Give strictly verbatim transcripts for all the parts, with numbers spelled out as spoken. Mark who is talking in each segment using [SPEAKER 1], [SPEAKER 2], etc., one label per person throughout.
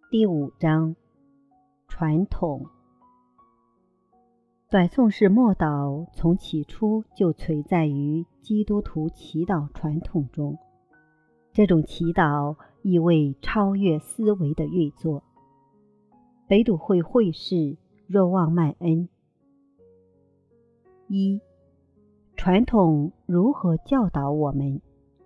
[SPEAKER 1] 第五章，传统。短宋式默祷从起初就存在于基督徒祈祷传统中，这种祈祷意味超越思维的运作。北笃会会士若望迈恩。一、传统如何教导我们？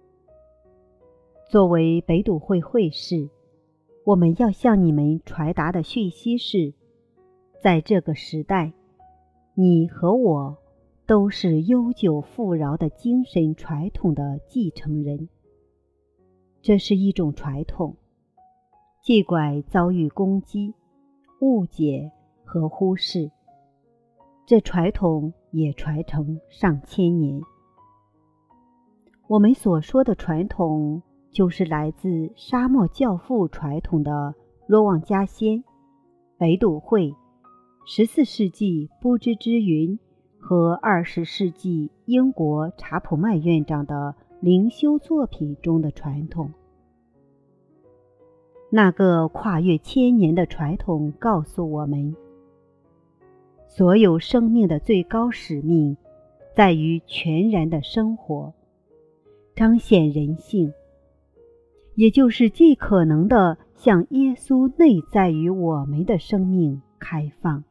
[SPEAKER 1] 作为北笃会会士，我们要向你们传达的讯息是，在这个时代，你和我都是悠久富饶的精神传统的继承人。这是一种传统，尽管遭遇攻击、误解和忽视，这传统也传承上千年。我们所说的传统，就是来自沙漠教父传统的若望家先、北笃会、十四世纪不知之云和二十世纪英国查普曼院长的灵修作品中的传统。那个跨越千年的传统告诉我们，所有生命的最高使命在于全然的生活，彰显人性，也就是尽可能地向耶稣内在于我们的生命开放。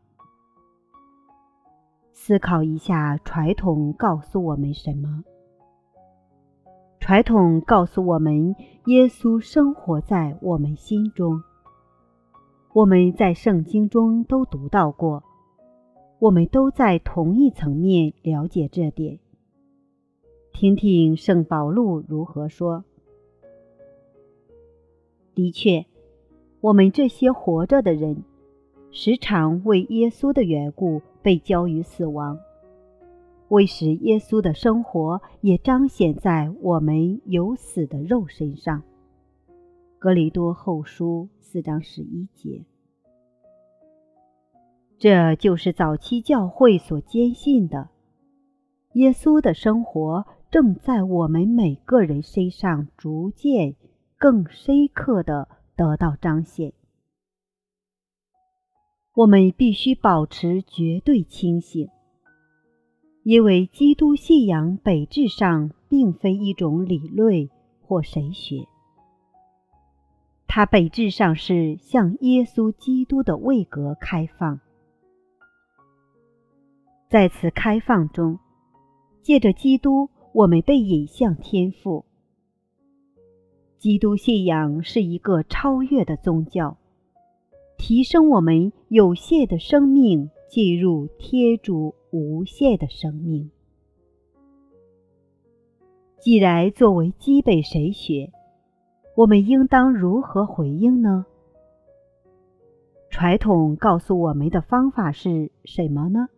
[SPEAKER 1] 思考一下，传统告诉我们什么？传统告诉我们，耶稣生活在我们心中。我们在圣经中都读到过，我们都在同一层面了解这点。听听圣保禄如何说。的确，我们这些活着的人，时常为耶稣的缘故被交于死亡，为使耶稣的生活也彰显在我们有死的肉身上。哥林多后书四章十一节。这就是早期教会所坚信的，耶稣的生活正在我们每个人身上逐渐更深刻地得到彰显。我们必须保持绝对清醒，因为基督信仰本质上并非一种理论或神学，它本质上是向耶稣基督的位格开放。在此开放中，借着基督，我们被引向天父。基督信仰是一个超越的宗教，提升我们有限的生命进入天主无限的生命。既然作为基本神学，我们应当如何回应呢？传统告诉我们的方法是什么呢？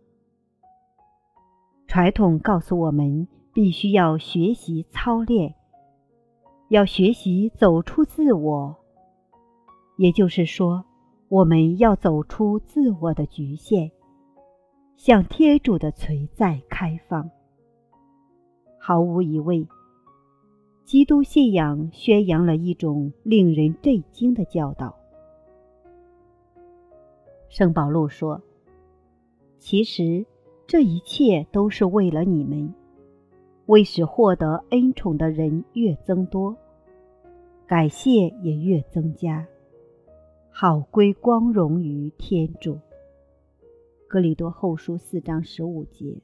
[SPEAKER 1] 传统告诉我们，必须要学习操练，要学习走出自我，也就是说，我们要走出自我的局限，向天主的存在开放。毫无疑问，基督信仰宣扬了一种令人震惊的教导。圣保禄说，其实这一切都是为了你们，为使获得恩宠的人越增多，感谢也越增加，好归光荣于天主。哥林多后书四章十五节。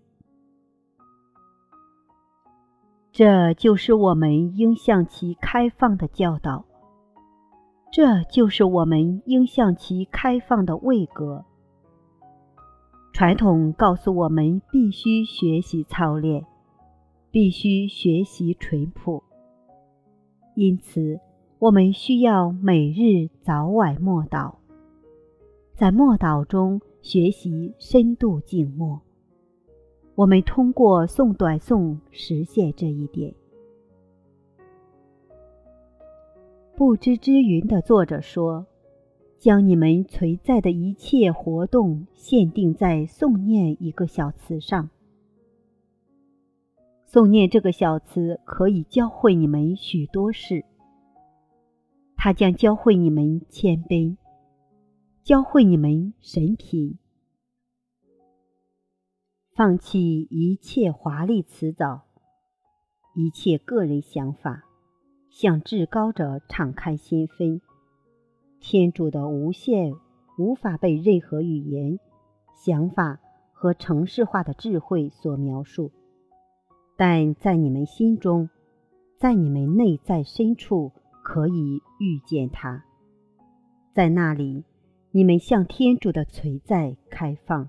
[SPEAKER 1] 这就是我们应向其开放的教导，这就是我们应向其开放的位格。传统告诉我们必须学习操练，必须学习淳朴，因此我们需要每日早晚默祷，在默祷中学习深度静默。我们通过诵短诵实现这一点。不知之云的作者说，将你们存在的一切活动限定在诵念一个小词上。诵念这个小词可以教会你们许多事，它将教会你们谦卑、 教会你们神品。放弃一切华丽辞藻，一切个人想法，向至高者敞开心扉。天主的无限无法被任何语言、想法和程式化的智慧所描述，但在你们心中，在你们内在深处可以遇见它。在那里，你们向天主的存在开放。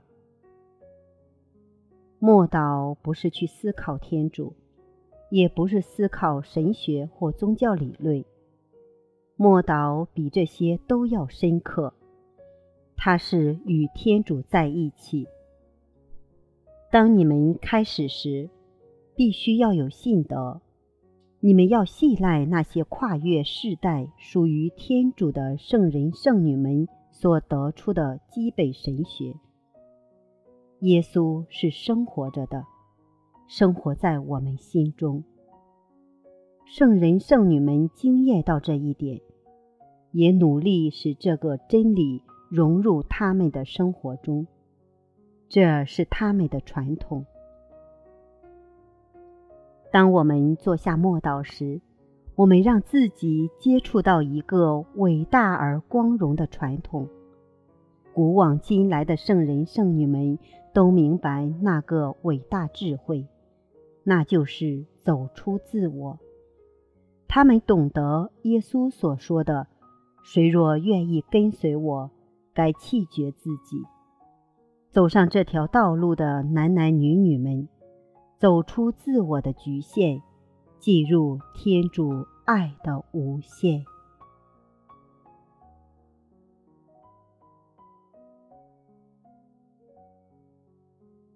[SPEAKER 1] 默祷不是去思考天主，也不是思考神学或宗教理论。默祷比这些都要深刻，它是与天主在一起。当你们开始时，必须要有信德，你们要信赖那些跨越世代属于天主的圣人圣女们所得出的基本神学。耶稣是生活着的，生活在我们心中。圣人圣女们经验到这一点，也努力使这个真理融入他们的生活中，这是他们的传统。当我们坐下默祷时，我们让自己接触到一个伟大而光荣的传统。古往今来的圣人圣女们都明白那个伟大智慧，那就是走出自我。他们懂得耶稣所说的，谁若愿意跟随我，该弃绝自己。走上这条道路的男男女女们，走出自我的局限，进入天主爱的无限。